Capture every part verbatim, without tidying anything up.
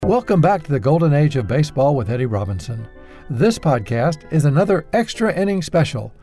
Welcome back to the Golden Age of Baseball with Eddie Robinson. This podcast is another extra inning special.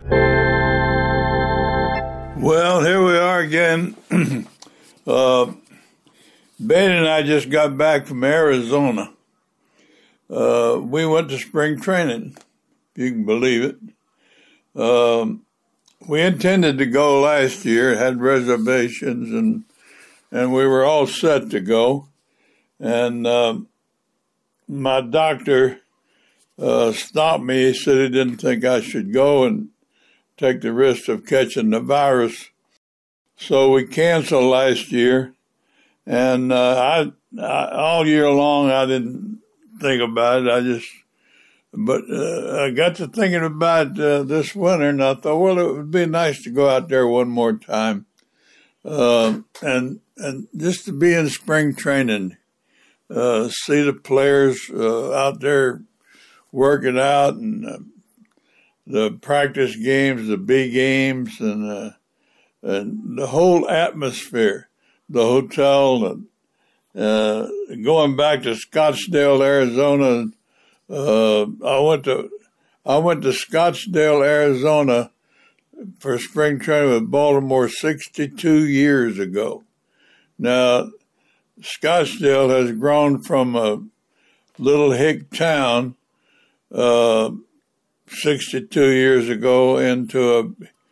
Well, here we are again. uh, Ben and I just got back from Arizona. Uh, we went to spring training, if you can believe it. Um, we intended to go last year, had reservations, and and we were all set to go. And uh, my doctor uh, stopped me. He said he didn't think I should go and take the risk of catching the virus. So we canceled last year. And uh, I, I all year long, I didn't think about it. I just, but uh, I got to thinking about uh, this winter, and I thought, well, it would be nice to go out there one more time, uh, and and just to be in spring training, uh, see the players uh, out there working out, and uh, the practice games, the B games, and uh, and the whole atmosphere. The hotel, and uh, going back to Scottsdale, Arizona. Uh, I went to I went to Scottsdale, Arizona, for spring training with Baltimore sixty-two years ago. Now, Scottsdale has grown from a little hick town uh, sixty-two years ago into a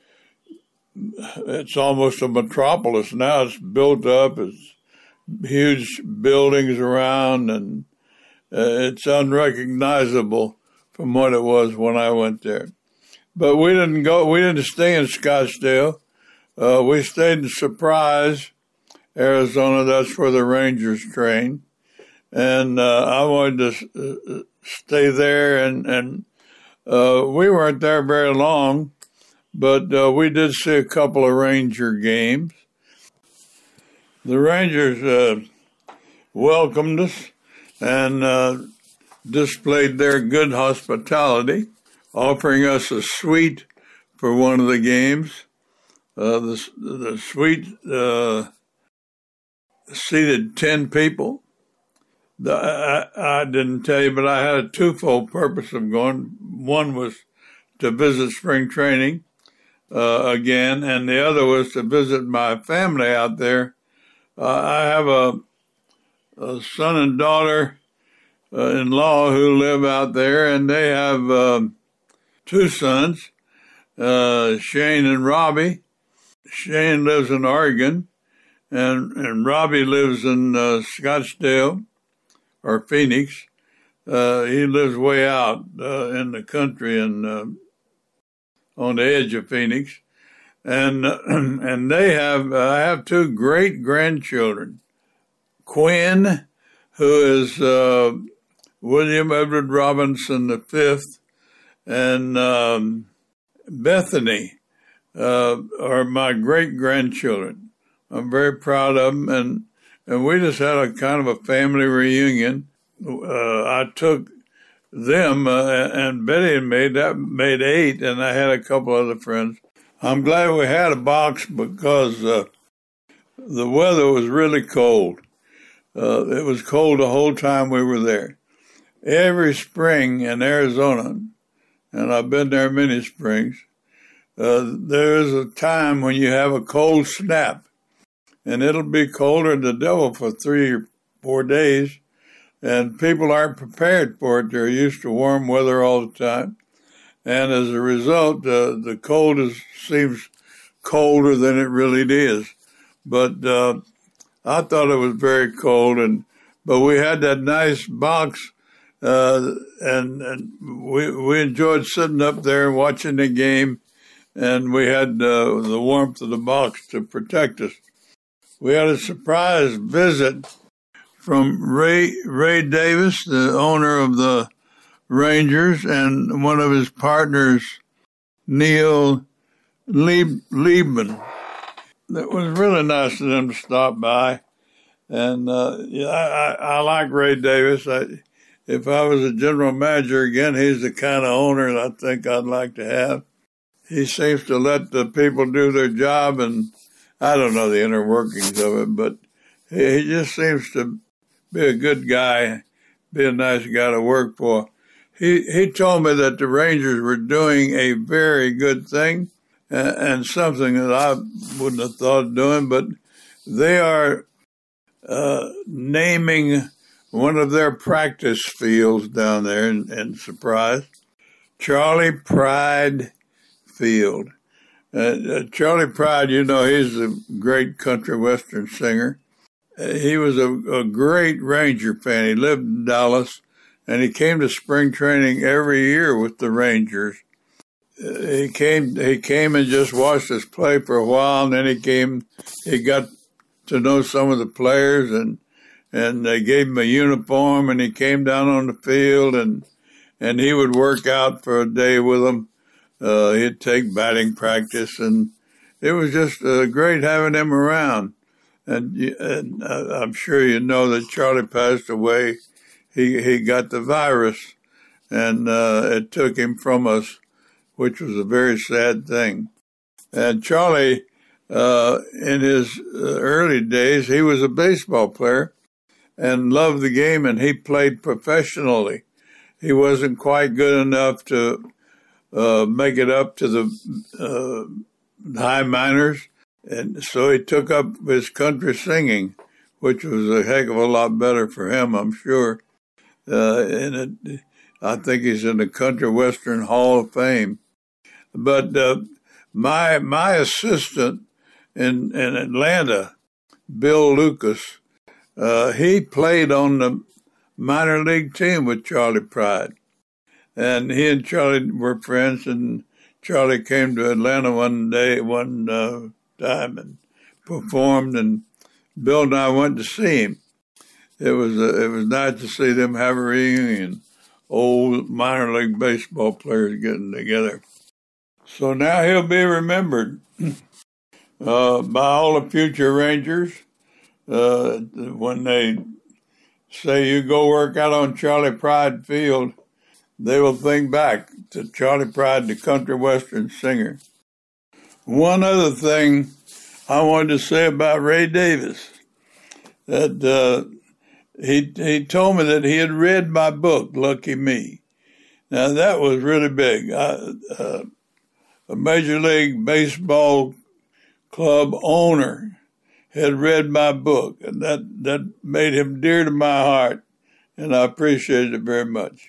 It's almost a metropolis now. It's built up. It's huge buildings around, and uh, it's unrecognizable from what it was when I went there. But we didn't go. We didn't stay in Scottsdale. Uh, we stayed in Surprise, Arizona. That's where the Rangers train, and uh, I wanted to uh, stay there. And and uh, we weren't there very long. But uh, we did see a couple of Ranger games. The Rangers uh, welcomed us and uh, displayed their good hospitality, offering us a suite for one of the games. Uh, the, the suite uh, seated ten people. The, I, I didn't tell you, but I had a twofold purpose of going. One was to visit spring training. Uh, again, and the other was to visit my family out there. Uh, I have a, a son and daughter uh, in law who live out there, and they have uh, two sons, uh, Shane and Robbie. Shane lives in Oregon, and, and Robbie lives in uh, Scottsdale or Phoenix. Uh, he lives way out uh, in the country and uh, on the edge of Phoenix, and uh, and they have uh, I have two great grandchildren, Quinn, who is uh, William Edward Robinson the fifth, and um, Bethany uh, are my great grandchildren. I'm very proud of them, and and we just had a kind of a family reunion. Uh, I took them uh, and Betty and me, that made eight, and I had a couple other friends. I'm glad we had a box because uh, the weather was really cold. Uh, it was cold the whole time we were there. Every spring in Arizona, and I've been there many springs, uh, there is a time when you have a cold snap, and it'll be colder than the devil for three or four days. And people aren't prepared for it. They're used to warm weather all the time. And as a result, uh, the cold is, seems colder than it really is. But uh, I thought it was very cold. And but we had that nice box, uh, and, and we, we enjoyed sitting up there and watching the game. And we had uh, the warmth of the box to protect us. We had a surprise visit from Ray Ray Davis, the owner of the Rangers, and one of his partners, Neil Lieb, Liebman. It was really nice of them to stop by. And uh, yeah, I, I, I like Ray Davis. I, if I was a general manager again, he's the kind of owner that I think I'd like to have. He seems to let the people do their job, and I don't know the inner workings of it, but he, he just seems to be a good guy. be a nice guy to work for. He he told me that the Rangers were doing a very good thing and, and something that I wouldn't have thought of doing, but they are uh, naming one of their practice fields down there in, in Surprise, Charley Pride Field. Uh, uh, Charley Pride, you know, he's a great country western singer. Uh, he was a, a great Ranger fan. He lived in Dallas, and he came to spring training every year with the Rangers. Uh, he came he came and just watched us play for a while, and then he came, he got to know some of the players, and and they gave him a uniform, and he came down on the field, and and he would work out for a day with them. Uh, he'd take batting practice, and it was just uh, great having him around. And, and uh, I'm sure you know that Charlie passed away. He he got the virus, and uh, it took him from us, which was a very sad thing. And Charlie, uh, in his early days, he was a baseball player and loved the game, and he played professionally. He wasn't quite good enough to uh, make it up to the uh, high minors, and so he took up his country singing, which was a heck of a lot better for him, I'm sure. Uh, and it, I think he's in the Country Western Hall of Fame. But uh, my my assistant in, in Atlanta, Bill Lucas, uh, he played on the minor league team with Charley Pride. And he and Charlie were friends, and Charlie came to Atlanta one day, one uh, time, and performed, and Bill and I went to see him. It was uh, it was nice to see them have a reunion, old minor league baseball players getting together. So now he'll be remembered uh, by all the future Rangers uh, when they say you go work out on Charley Pride Field. They will think back to Charley Pride, the country western singer. One other thing I wanted to say about Ray Davis, that uh, he he told me that he had read my book, Lucky Me. Now, that was really big. I, uh, a Major League Baseball club owner had read my book, and that, that made him dear to my heart, and I appreciated it very much.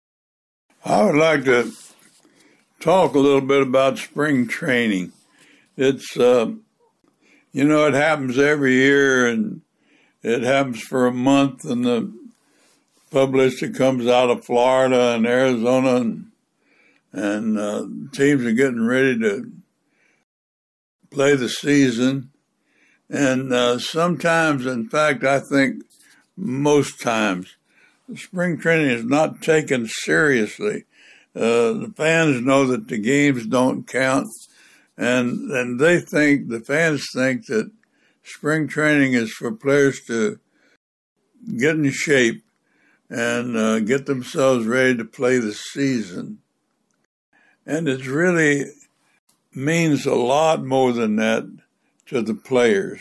I would like to talk a little bit about spring training. It's, uh, you know, it happens every year, and it happens for a month, and the publicity comes out of Florida and Arizona, and, and uh, teams are getting ready to play the season. And uh, sometimes, in fact, I think most times, spring training is not taken seriously. Uh, the fans know that the games don't count, and and they think, the fans think that spring training is for players to get in shape and uh, get themselves ready to play the season. And it really means a lot more than that to the players.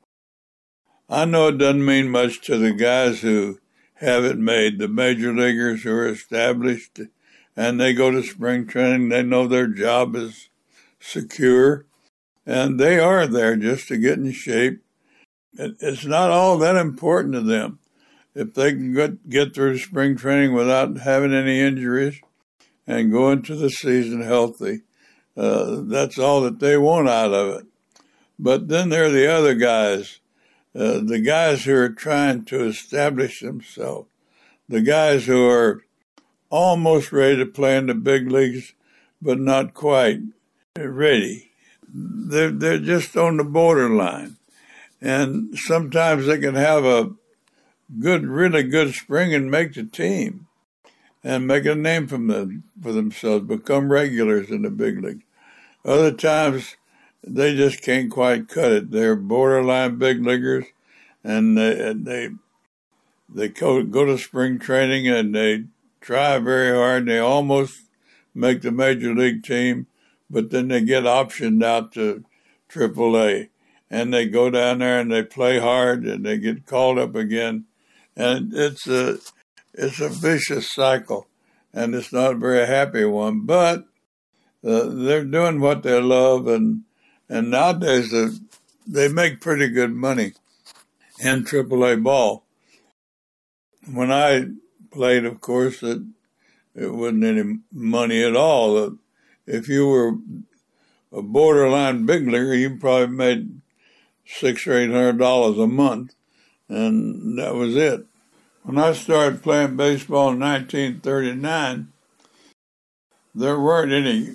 I know it doesn't mean much to the guys who have it made, the major leaguers who are established, and they go to spring training. They know their job is secure, and they are there just to get in shape. It's not all that important to them. If they can get, get through spring training without having any injuries and go into the season healthy, uh, that's all that they want out of it. But then there are the other guys, uh, the guys who are trying to establish themselves, the guys who are almost ready to play in the big leagues, but not quite ready. They're, they're just on the borderline. And sometimes they can have a good, really good spring and make the team and make a name from them, for themselves, become regulars in the big league. Other times, they just can't quite cut it. They're borderline big leaguers, and they and they, they go, go to spring training and they try very hard. And they almost make the major league team, but then they get optioned out to triple A. And they go down there and they play hard and they get called up again. And it's a, it's a vicious cycle, and it's not a very happy one. But uh, they're doing what they love, and and nowadays they they make pretty good money in triple A ball. When I played, of course, it it wasn't any money at all. If you were a borderline big leaguer, you probably made six or eight hundred dollars a month, and that was it. When I started playing baseball in nineteen thirty-nine, there weren't any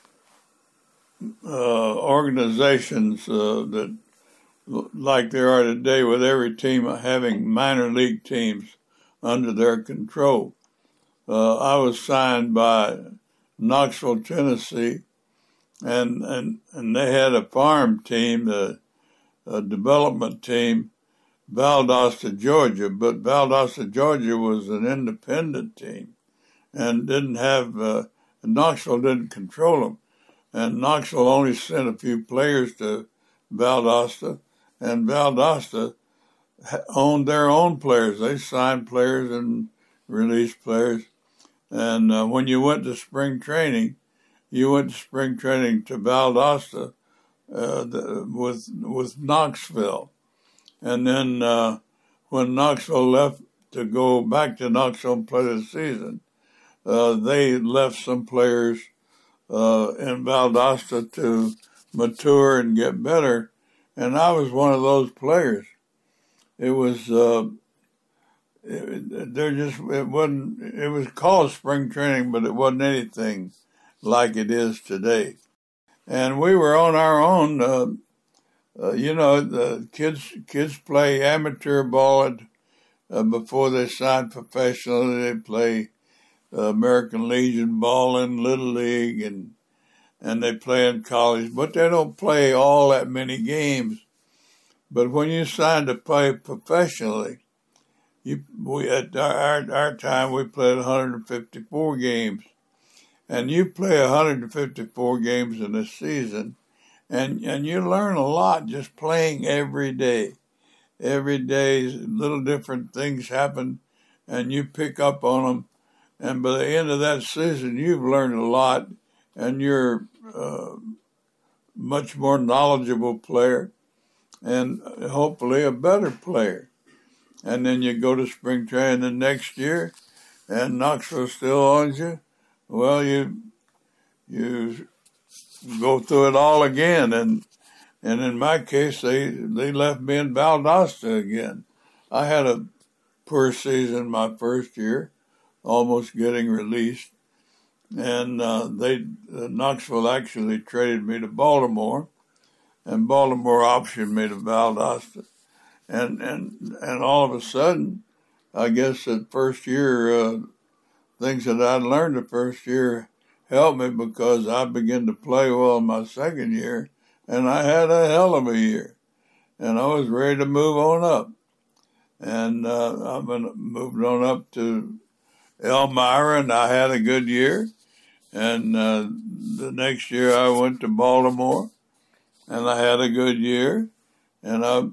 uh, organizations uh, that like there are today, with every team having minor league teams under their control. Uh, I was signed by Knoxville, Tennessee, and and, and they had a farm team, a, a development team, Valdosta, Georgia, but Valdosta, Georgia was an independent team and didn't have, uh, Knoxville didn't control them. And Knoxville only sent a few players to Valdosta, and Valdosta owned their own players. They signed players and released players. And uh, when you went to spring training, you went to spring training to Valdosta uh, the, with with Knoxville. And then uh, when Knoxville left to go back to Knoxville and play the season, uh, they left some players uh, in Valdosta to mature and get better. And I was one of those players. It was, uh, it, there just, it wasn't, it was called spring training, but it wasn't anything like it is today. And we were on our own. Uh, uh, you know, the kids kids play amateur ball at, uh, before they sign professionally. They play uh, American Legion ball in Little League, and and they play in college, but they don't play all that many games. But when you sign to play professionally, you we at our our time we played one hundred fifty-four games. And you play one hundred fifty-four games in a season, and, and you learn a lot just playing every day. Every day, little different things happen, and you pick up on them. And by the end of that season, you've learned a lot, and you're a much more knowledgeable player, and hopefully a better player. And then you go to spring training the next year, and Knoxville still owns you. Well, you you go through it all again, and and in my case, they they left me in Valdosta again. I had a poor season my first year, almost getting released, and uh, they uh, Knoxville actually traded me to Baltimore, and Baltimore optioned me to Valdosta, and and and all of a sudden, I guess that first year. Uh, Things that I'd learned the first year helped me, because I began to play well in my second year, and I had a hell of a year, and I was ready to move on up. And uh, I've been moved on up to Elmira, and I had a good year. And uh, the next year I went to Baltimore, and I had a good year. And I,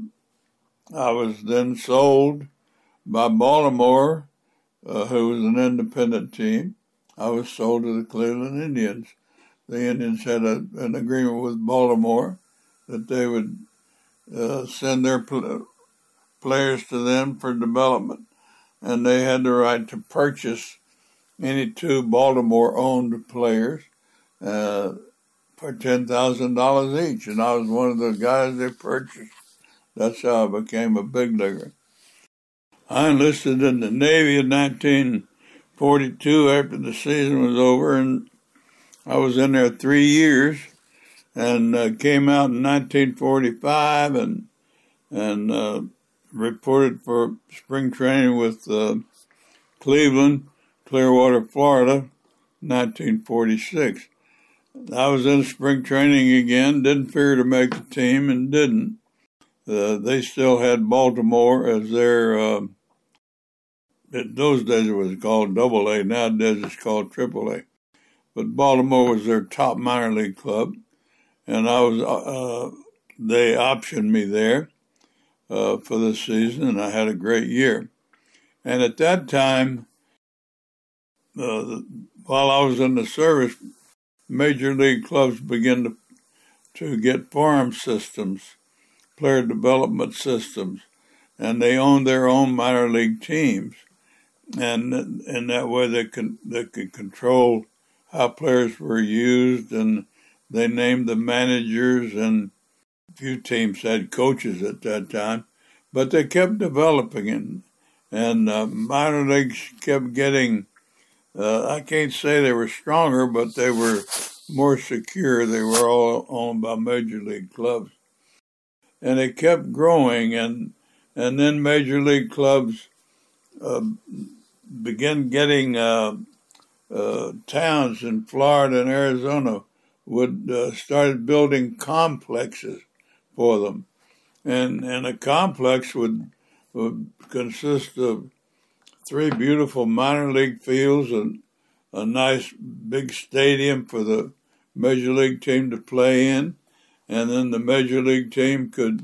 I was then sold by Baltimore, Uh, who was an independent team. I was sold to the Cleveland Indians. The Indians had a, an agreement with Baltimore that they would uh, send their pl- players to them for development, and they had the right to purchase any two Baltimore-owned players uh, for ten thousand dollars each, and I was one of the guys they purchased. That's how I became a big leaguer. I enlisted in the Navy in nineteen forty-two after the season was over, and I was in there three years, and uh, came out in nineteen forty-five and and uh, reported for spring training with uh, Cleveland, Clearwater, Florida, nineteen forty-six. I was in spring training again, didn't figure to make the team, and didn't. Uh, they still had Baltimore as their... Uh, In those days it was called Double A. Nowadays it's called Triple A. But Baltimore was their top minor league club, and I was. Uh, they optioned me there uh, for the season, and I had a great year. And at that time, uh, while I was in the service, major league clubs began to, to get farm systems, player development systems, and they owned their own minor league teams. And in that way, they could, they could control how players were used, and they named the managers, and a few teams had coaches at that time. But they kept developing it, and uh, minor leagues kept getting, uh, I can't say they were stronger, but they were more secure. They were all owned by major league clubs. And they kept growing, and and then major league clubs uh, began getting uh, uh, towns in Florida and Arizona would uh, started building complexes for them. And and a complex would, would consist of three beautiful minor league fields and a nice big stadium for the major league team to play in, and then the major league team could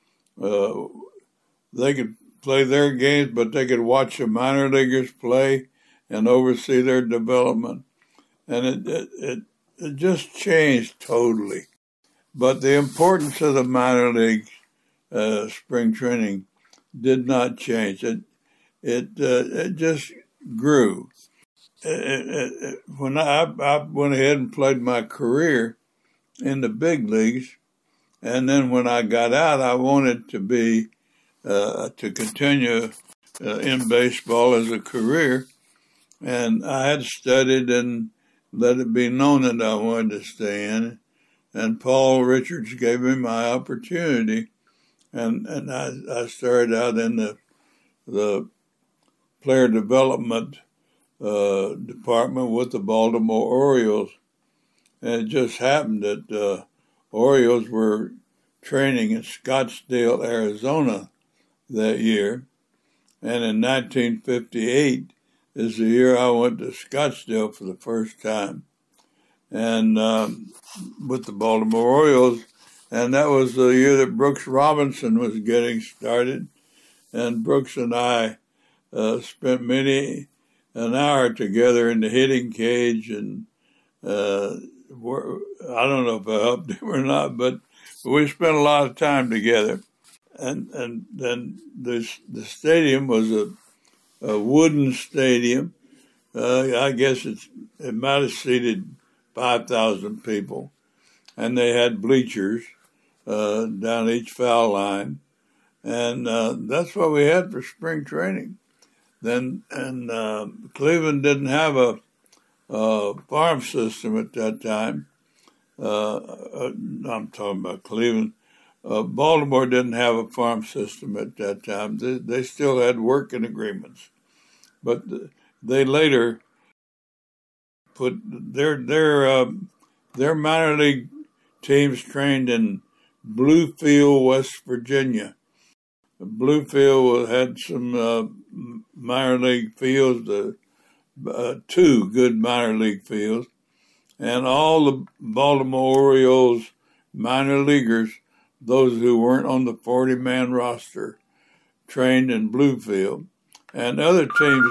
uh, they could play their games, but they could watch the minor leaguers play and oversee their development. And it it, it, it just changed totally. But the importance of the minor league uh, spring training did not change. It it uh, it just grew. It, it, it, when I, I went ahead and played my career in the big leagues, and then when I got out, I wanted to be uh, to continue uh, in baseball as a career, and I had studied and let it be known that I wanted to stay in it. And Paul Richards gave me my opportunity, and and I, I started out in the the player development uh, department with the Baltimore Orioles. And it just happened that uh, Orioles were training in Scottsdale, Arizona that year. And in nineteen fifty-eight is the year I went to Scottsdale for the first time. And um, with the Baltimore Orioles. And that was the year that Brooks Robinson was getting started. And Brooks and I uh, spent many an hour together in the hitting cage, and uh, we're, I don't know if I helped him or not, but we spent a lot of time together. And and then this the stadium was a, a wooden stadium. Uh, I guess it's it might have seated five thousand people, and they had bleachers uh, down each foul line, and uh, that's what we had for spring training. Then and uh, Cleveland didn't have a, a farm system at that time. Uh, uh, I'm talking about Cleveland. Uh, Baltimore didn't have a farm system at that time. They, they still had working agreements, but they later put their their uh, their minor league teams trained in Bluefield, West Virginia. Bluefield had some uh, minor league fields, uh, uh, two good minor league fields, and all the Baltimore Orioles minor leaguers, those who weren't on the forty-man roster, trained in Bluefield. And other teams,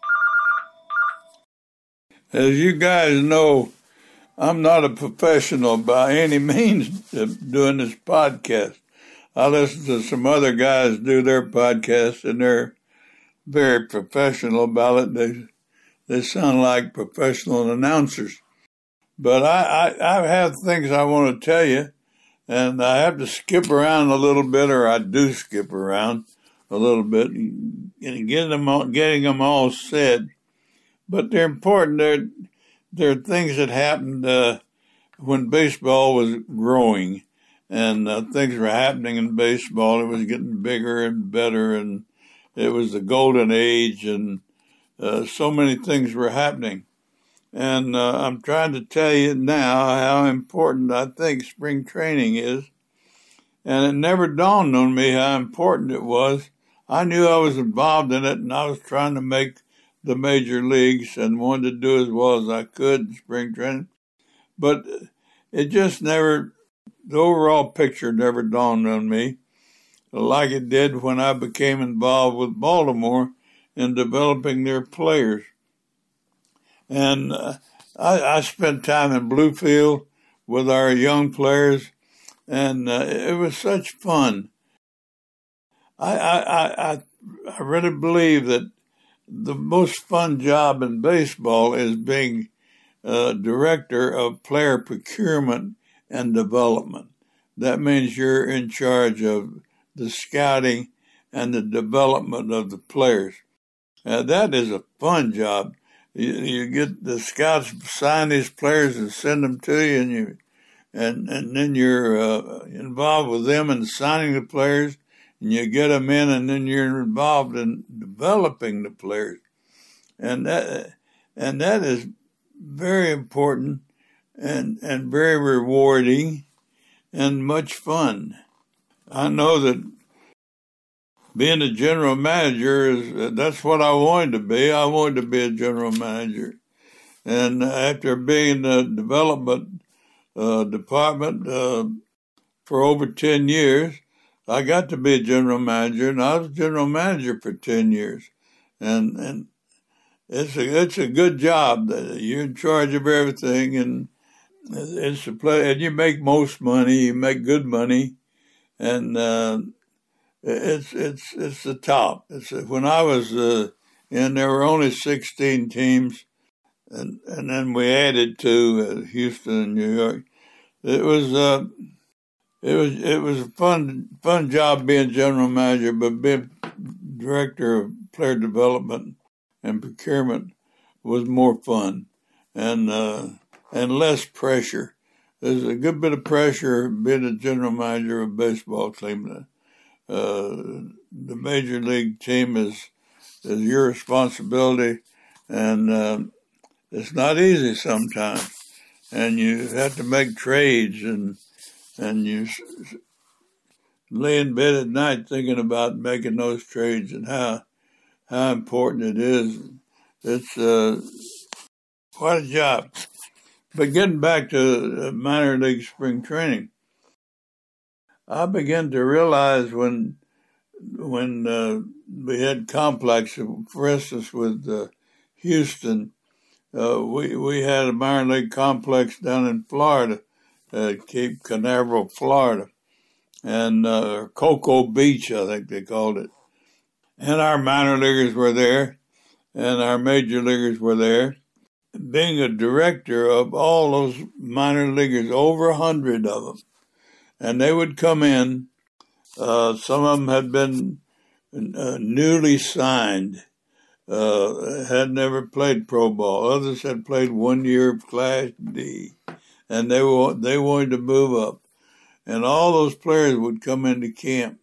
as you guys know, I'm not a professional by any means doing this podcast. I listen to some other guys do their podcasts, and they're very professional about it. They they sound like professional announcers. But I, I, I have things I want to tell you, and I have to skip around a little bit, or I do skip around a little bit, and get them all, getting them all said. But they're important. They're, they're things that happened uh, when baseball was growing. And uh, things were happening in baseball. It was getting bigger and better, and it was the golden age, and uh, so many things were happening. And uh, I'm trying to tell you now how important I think spring training is. And it never dawned on me how important it was. I knew I was involved in it, and I was trying to make the major leagues and wanted to do as well as I could in spring training. But it just never... The overall picture never dawned on me like it did when I became involved with Baltimore in developing their players. And uh, I, I spent time in Bluefield with our young players, and uh, it was such fun. I, I, I, I really believe that the most fun job in baseball is being uh, director of player procurement and development. That means you're in charge of the scouting and the development of the players. Uh, that is a fun job. You, you get the scouts sign these players and send them to you, and you, and and then you're uh, involved with them in signing the players, and you get them in, and then you're involved in developing the players, and that and that is very important and and very rewarding and much fun. I know that being a general manager is that's what I wanted to be. I wanted to be a general manager, and after being in the development uh, department uh, for over ten years, I got to be a general manager, and I was general manager for ten years, and and it's a it's a good job. You're in charge of everything, and it's a play, and you make most money. You make good money, and uh, it's it's it's the top. It's when I was uh, in, there were only sixteen teams, and and then we added to uh, Houston and New York. It was uh, it was it was a fun fun job being general manager, but being director of player development and procurement was more fun and uh, and less pressure. There's a good bit of pressure being a general manager of a baseball team. Uh, the major league team is is your responsibility, and uh, it's not easy sometimes. And you have to make trades, and and you lay in bed at night thinking about making those trades and how how important it is. It's uh, quite a job. But getting back to minor league spring training, I began to realize when when uh, we had complex, for instance, with uh, Houston, uh, we we had a minor league complex down in Florida, uh, Cape Canaveral, Florida, and uh, Cocoa Beach, I think they called it. And our minor leaguers were there, and our major leaguers were there. Being a director of all those minor leaguers, over a hundred of them, and they would come in. Uh, some of them had been uh, newly signed, uh, had never played pro ball. Others had played one year of Class D, and they were they wanted to move up. And all those players would come into camp,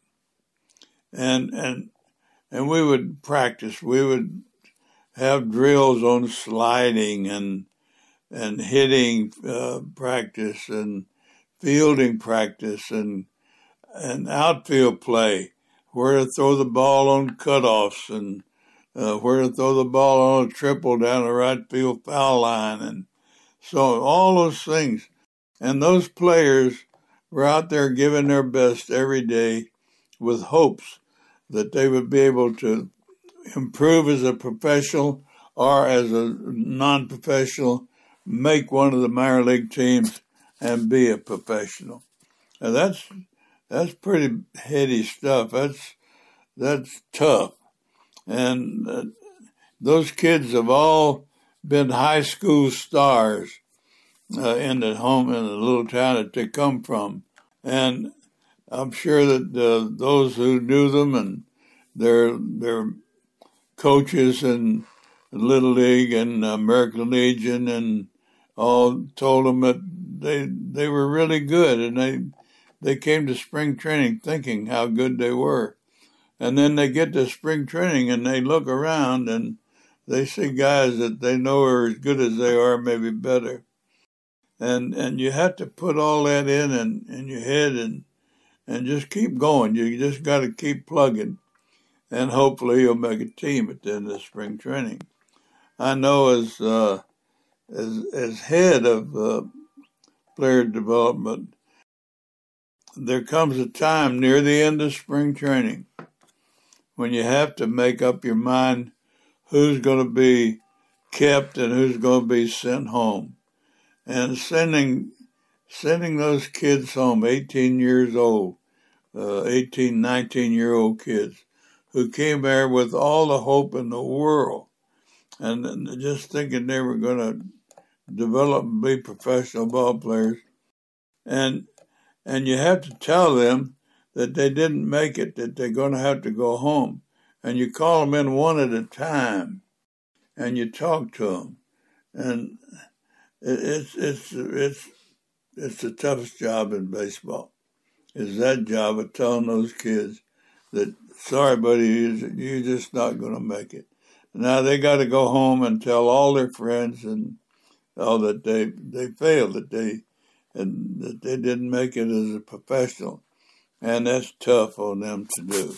and and and we would practice. We would have drills on sliding and and hitting uh, practice and fielding practice and and outfield play, where to throw the ball on cutoffs and uh, where to throw the ball on a triple down the right field foul line, and so all those things. And those players were out there giving their best every day with hopes that they would be able to improve as a professional or as a non-professional, make one of the minor league teams and be a professional. And that's that's pretty heady stuff. That's that's tough. And uh, those kids have all been high school stars uh, in the home in the little town that they come from. And I'm sure that uh, those who knew them and their their coaches in Little League and American Legion and all told them that they they were really good, and they they came to spring training thinking how good they were. And then they get to spring training and they look around and they see guys that they know are as good as they are, maybe better. And and you have to put all that in in, in your head and and just keep going. You just got to keep plugging. And hopefully you'll make a team at the end of spring training. I know as uh, as as head of uh, player development, there comes a time near the end of spring training when you have to make up your mind who's going to be kept and who's going to be sent home. And sending sending those kids home, eighteen years old, uh, eighteen, nineteen-year-old kids, who came there with all the hope in the world, and, and just thinking they were going to develop and be professional ball players. And and you have to tell them that they didn't make it, that they're going to have to go home. And you call them in one at a time, and you talk to them. And it, it's it's it's it's the toughest job in baseball, is that job of telling those kids that, sorry, buddy, you're just not going to make it. Now they got to go home and tell all their friends and all that they they failed, that they and that they didn't make it as a professional, and that's tough on them to do.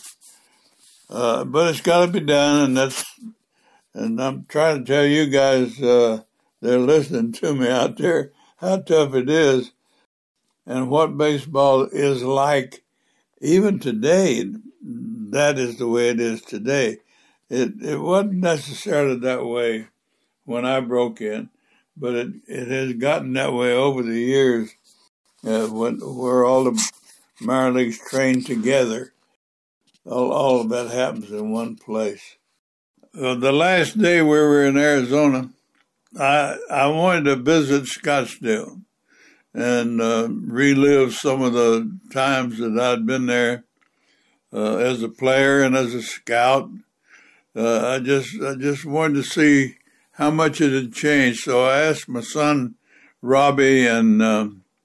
Uh, but it's got to be done, and that's and I'm trying to tell you guys uh, that are listening to me out there how tough it is, and what baseball is like even today. That is the way it is today. It it wasn't necessarily that way when I broke in, but it, it has gotten that way over the years, uh, when, where all the minor leagues train together. All, all of that happens in one place. Uh, the last day we were in Arizona, I I wanted to visit Scottsdale and uh, relive some of the times that I'd been there uh, as a player and as a scout. Uh, I just I just wanted to see how much it had changed. So I asked my son Robbie and uh,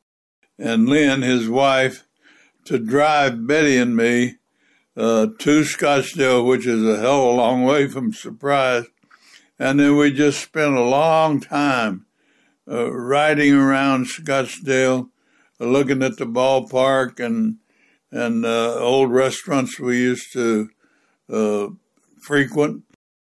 and Lynn, his wife, to drive Betty and me uh, to Scottsdale, which is a hell of a long way from Surprise. And then we just spent a long time uh, riding around Scottsdale, uh, looking at the ballpark and and uh, old restaurants we used to uh, frequent.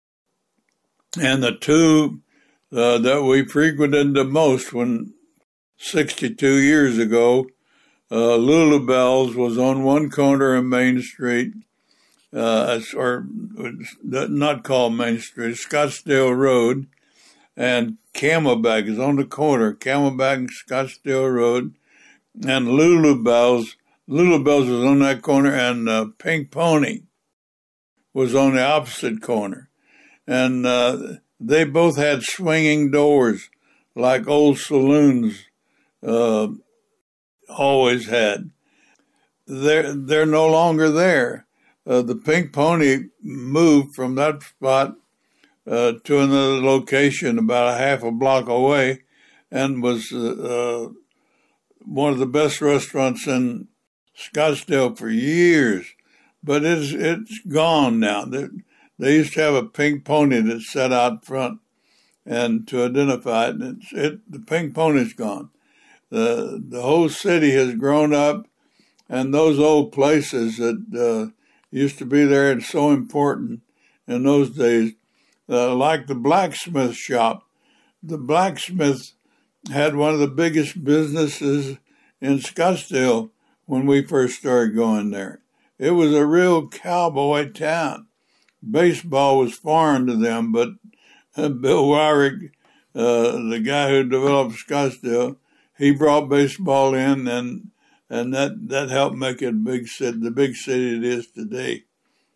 And the two uh, that we frequented the most, when sixty-two years ago, uh, Lulu Bell's was on one corner of Main Street, uh, or not called Main Street, Scottsdale Road, and Camelback is on the corner, Camelback and Scottsdale Road, and Lulu Bell's. Lulu Bell's was on that corner, and uh, Pink Pony was on the opposite corner. And uh, they both had swinging doors like old saloons uh, always had. They're, they're no longer there. Uh, the Pink Pony moved from that spot uh, to another location about a half a block away, and was uh, uh, one of the best restaurants in Scottsdale for years. But it's, it's gone now. They, they used to have a pink pony that sat out front and to identify it. And it's, it the Pink Pony's gone. The, the whole city has grown up, and those old places that uh, used to be there and so important in those days, uh, like the blacksmith shop. The blacksmith had one of the biggest businesses in Scottsdale when we first started going there. It was a real cowboy town. Baseball was foreign to them, but uh, Bill Wyrick, uh, the guy who developed Scottsdale, he brought baseball in, and and that, that helped make it a big city, the big city it is today.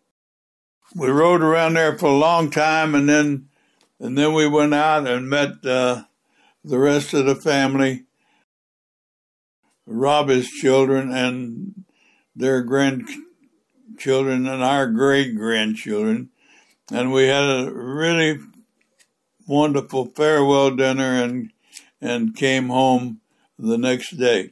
We rode around there for a long time, and then and then we went out and met uh, the rest of the family, Robbie's children and their grandchildren and our great-grandchildren. And we had a really wonderful farewell dinner and and came home the next day.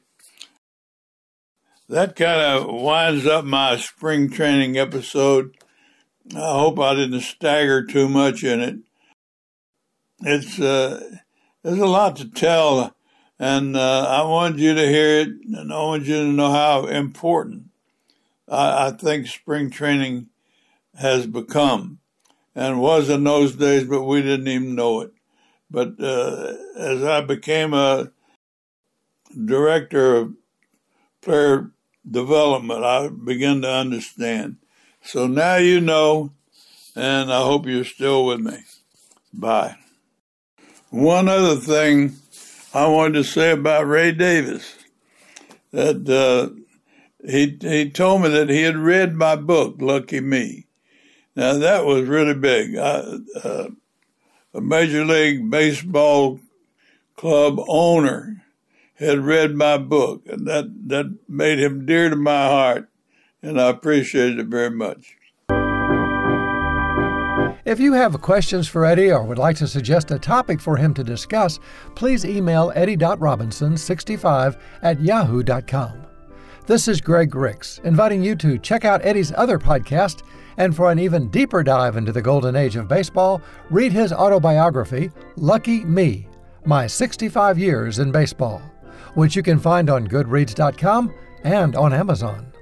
That kind of winds up my spring training episode. I hope I didn't stagger too much in it. It's uh, there's a lot to tell, and uh, I wanted you to hear it, and I wanted you to know how important I, I think spring training has become, and was in those days, but we didn't even know it. But uh, as I became a director of player development, I began to understand. So now you know, and I hope you're still with me. Bye. one other thing I wanted to say about Ray Davis, that uh, he he told me that he had read my book, Lucky Me. Now, that was really big. I, uh, a Major League Baseball club owner had read my book, and that, that made him dear to my heart, and I appreciated it very much. If you have questions for Eddie or would like to suggest a topic for him to discuss, please email eddie dot robinson sixty-five at yahoo dot com. This is Greg Ricks, inviting you to check out Eddie's other podcast, and for an even deeper dive into the golden age of baseball, read his autobiography, Lucky Me, My sixty-five Years in Baseball, which you can find on goodreads dot com and on Amazon.